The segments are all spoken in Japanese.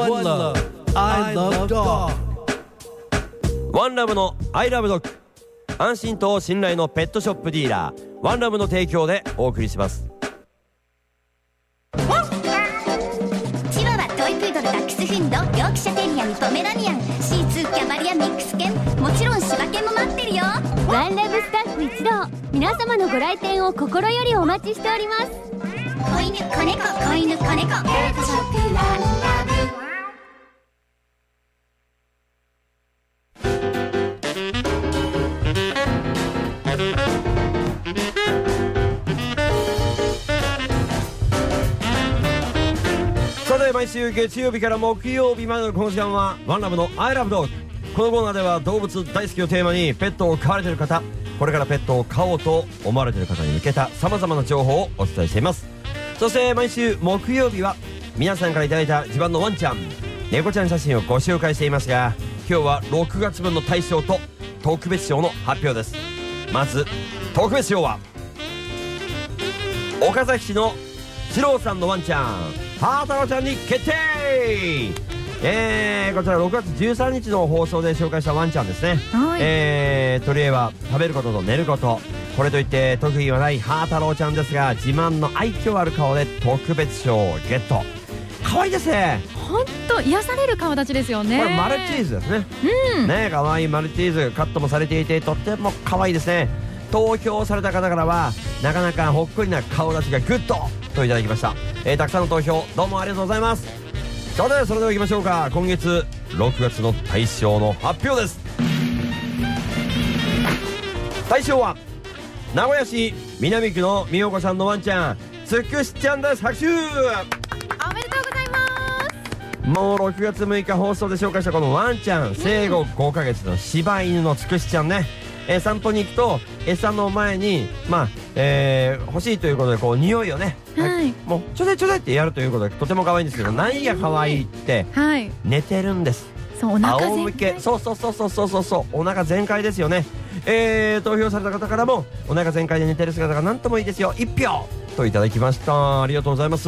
One Love I Love Dog。 ワンラブの I Love Dog、 安心と信頼のペットショップディーラーワンラブの提供でお送りします。 チワワ、トイプードル、ダックスフンド、ヨークシャテリアン、ポメラニアン、シーツー、キャバリア、ミックス犬、もちろん柴犬も待ってるよ。 ワンラブスタッフ一同、皆様のご来店を心よりお待ちしております。 子犬、子猫、子犬、子猫、ペットショップワンラブ。 さて、毎週月曜日から木曜日までのこの時間はワンラブの I Love Dog。 このコーナーでは動物大好きをテーマに、ペットを飼われている方、これからペットを飼おうと思われている方に向けた様々な情報をお伝えしています。そして毎週木曜日は皆さんからいただいた自慢のワンちゃん、猫ちゃん写真をご紹介していますが、今日は6月分の大賞と特別賞の発表です。まず特別賞は岡崎市のシローさんのワンちゃん、ハータロちゃんに決定。こちら6月13日の放送で紹介したワンちゃんですね。 はい、 取り柄は食べることと寝ること、これといって特技はないハータローちゃんですが、自慢の愛嬌ある顔で特別賞をゲット。可愛いですね。 ほんと癒される顔立ちですよね。 これマルチーズですね。ね、可愛いマルチーズ、カットもされていてとっても可愛いですね。投票された方からはなかなかほっこりな顔立ちがグッドといただきました。たくさんの投票どうもありがとうございます。さて、それでは行きましょうか。今月6月の大賞の発表です。大賞は名古屋市南区のみよこさんのワンちゃん、つくしちゃんです。拍手。 おめでとうございます。 もう6月6日放送で紹介したこのワンちゃん、生後5ヶ月の柴犬のつくしちゃんね。散歩に行くと餌の前に欲しいということでこう匂いをね、 はい、 もうちょでちょでってやるということでとても可愛いんですけど、何が可愛いって、 はい、 寝てるんです。 そう、お腹仰向け、そうお腹全開ですよね。投票された方からもお腹全開で寝てる姿が何ともいいですよ、1票といただきました。ありがとうございます。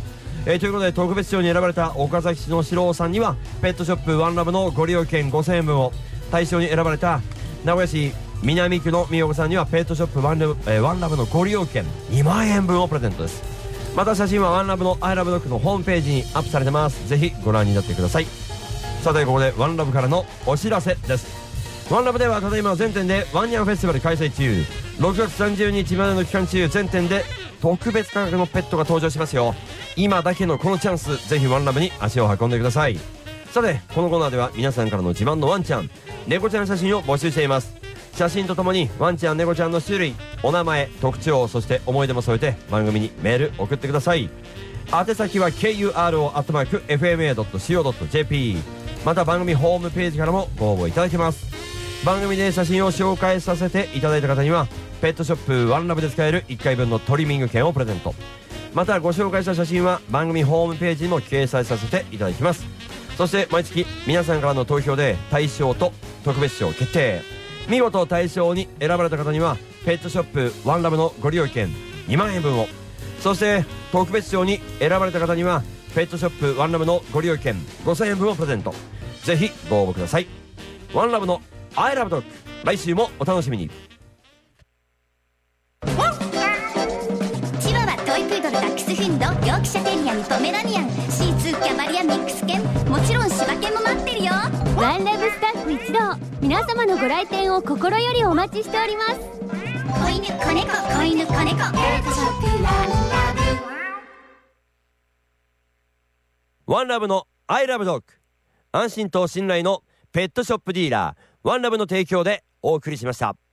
ということで特別賞に選ばれた岡崎市の四郎さんにはペットショップワンラブのご利用券5000円分を、大賞に選ばれた名古屋市南区のみよこさんにはペットショップワンラブのご利用券2万円分をプレゼントです。また写真はワンラブの I Love Dog のホームページにアップされてます。ぜひご覧になってください。さて、ここでワンラブからのお知らせです。ワンラブではただいま全店でワンニャンフェスティバル開催中。6月30日までの期間中、全店で特別価格のペットが登場しますよ。今だけのこのチャンス、ぜひワンラブに足を運んでください。さて、このコーナーでは皆さんからの自慢のワンちゃん、猫ちゃん写真を募集しています。写真とともにワンちゃん猫ちゃんの種類、お名前、特徴、そして思い出も添えて番組にメール送ってください。宛先は kuro@fma.co.jp、 また番組ホームページからもご応募いただけます。番組で写真を紹介させていただいた方にはペットショップワンラブで使える1回分のトリミング券をプレゼント。またご紹介した写真は番組ホームページにも掲載させていただきます。そして毎月皆さんからの投票で大賞と特別賞決定。見事大賞に選ばれた方にはペットショップワンラブのご利用券2万円分を、そして特別賞に選ばれた方にはペットショップワンラブのご利用券5000円分をプレゼント。ぜひご応募ください。ワンラブの I Love Dog、 来週もお楽しみに。 チワワ、トイプードル、ダックスフンド、ヨークシャテリアン、ポメラニアン、シーツー、キャバリア、ミックス犬、もちろん柴犬も待ってるよ。 ワンラブスタッフ一同、皆様のご来店を心よりお待ちしております。 子犬、子猫、子犬、子猫、ペットショップワンラブ。 ワンラブの I Love Dog、 安心と信頼のペットショップディーラーワンラブの提供でお送りしました。